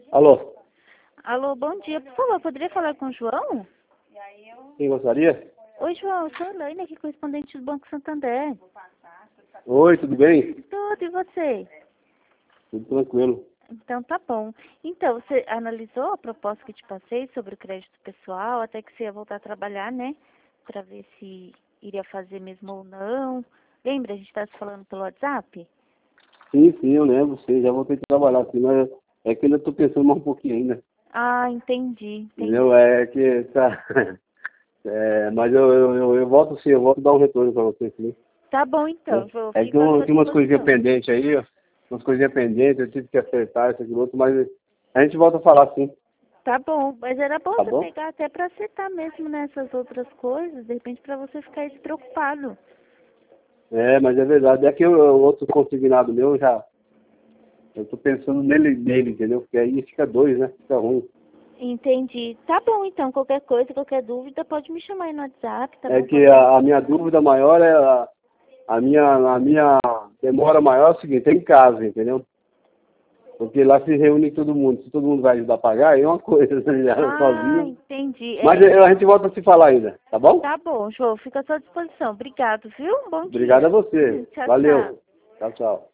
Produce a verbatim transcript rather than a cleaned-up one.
Alô, Alô, bom dia. Por favor, poderia falar com o João? quem gostaria? Oi, João. Eu sou a Elaine, aqui correspondente do Banco Santander. Oi, tudo bem? Tudo, e você? Tudo tranquilo. Então, tá bom. Então, você analisou a proposta que te passei sobre o crédito pessoal, até que você ia voltar a trabalhar, né? Pra ver se iria fazer mesmo ou não. Lembra, a gente estava se falando pelo WhatsApp? Sim, sim, eu lembro, sim, já voltei a trabalhar, assim, mas é que ainda estou pensando mais um pouquinho ainda, Ah, entendi, entendi. entendeu? É que, tá, é, mas eu, eu, eu, eu volto sim, eu volto dar um retorno para você, sim. Tá bom, então, né? João. É que Fico à eu sua tinha umas coisinhas disposição. pendentes aí, ó, umas coisinhas pendentes, eu tive que acertar isso aqui, outro, mas a gente volta a falar, sim, Tá bom, mas era bom tá você bom? pegar até pra acertar mesmo nessas outras coisas, de repente pra você ficar despreocupado. É, mas é verdade, é que o o outro consignado meu já, eu tô pensando nele, nele, entendeu? Porque aí fica dois, né? Fica ruim. Entendi. Tá bom, então, qualquer coisa, qualquer dúvida, pode me chamar aí no WhatsApp, tá É bom? que Qualquer... a, a minha dúvida maior é a, a minha a minha demora maior é o seguinte, é em casa, entendeu? Porque lá se reúne todo mundo, se todo mundo vai ajudar a pagar, aí é uma coisa, né? Já Ah, sozinho. entendi. Mas É, eu- a gente volta a se falar ainda, tá bom? tá bom, João, fica à sua disposição. Obrigado, viu? Bom Obrigado a dia. você. Tchau, tchau. Valeu. Tchau, tchau.